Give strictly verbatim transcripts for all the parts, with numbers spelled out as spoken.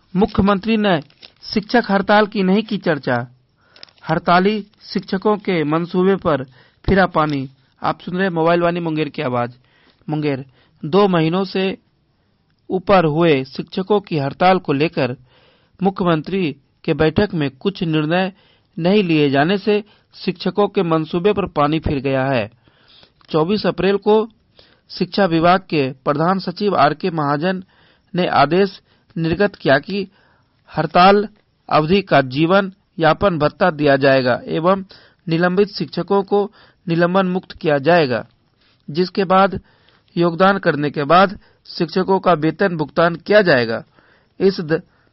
मुख्यमंत्री ने शिक्षक हड़ताल की नहीं की चर्चा। हड़ताली शिक्षकों के मंसूबे पर फिरा पानी। आप सुन रहे मोबाइल वाणी मुंगेर की आवाज। मुंगेर, दो महीनों से ऊपर हुए शिक्षकों की हड़ताल को लेकर मुख्यमंत्री के बैठक में कुछ निर्णय नहीं लिए जाने से शिक्षकों के मंसूबे पर पानी फिर गया है। चौबीस अप्रैल को शिक्षा विभाग के प्रधान सचिव आर के महाजन ने आदेश निर्गत किया कि हड़ताल अवधि का जीवन यापन भत्ता दिया जाएगा एवं निलंबित शिक्षकों को निलंबन मुक्त किया जाएगा, जिसके बाद योगदान करने के बाद शिक्षकों का वेतन भुगतान किया जाएगा। इस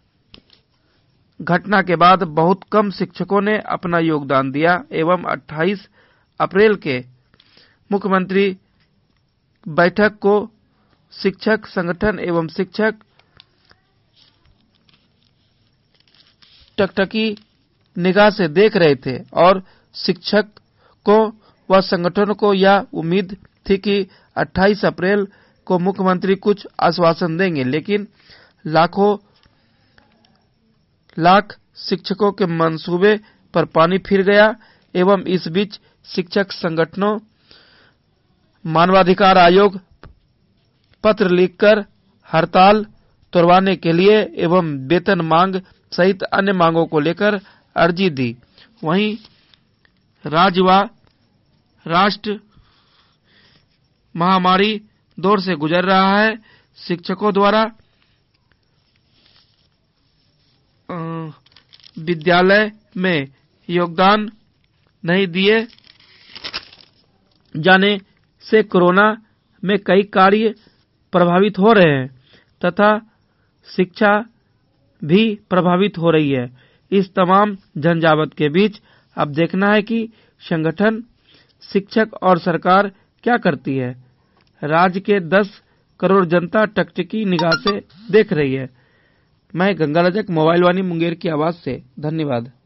घटना के बाद बहुत कम शिक्षकों ने अपना योगदान दिया एवं अट्ठाईस अप्रैल के मुख्यमंत्री बैठक को शिक्षक संगठन एवं शिक्षक टकटकी निगाह से देख रहे थे और शिक्षकों व संगठनों को यह उम्मीद थी कि अट्ठाईस अप्रैल को मुख्यमंत्री कुछ आश्वासन देंगे, लेकिन लाखों लाख शिक्षकों के मंसूबे पर पानी फिर गया एवं इस बीच शिक्षक संगठनों मानवाधिकार आयोग पत्र लिखकर हड़ताल तोड़वाने के लिए एवं वेतन मांग सहित अन्य मांगों को लेकर अर्जी दी। वहीं राज्य व राष्ट्र महामारी दौर से गुजर रहा है। शिक्षकों द्वारा विद्यालय में योगदान नहीं दिए जाने से कोरोना में कई कार्य प्रभावित हो रहे हैं तथा शिक्षा भी प्रभावित हो रही है। इस तमाम झंझावात के बीच अब देखना है कि संगठन, शिक्षक और सरकार क्या करती है। राज्य के दस करोड़ जनता टकटकी निगाह से देख रही है। मैं गंगा रजक, मोबाइल वाणी मुंगेर की आवाज से। धन्यवाद।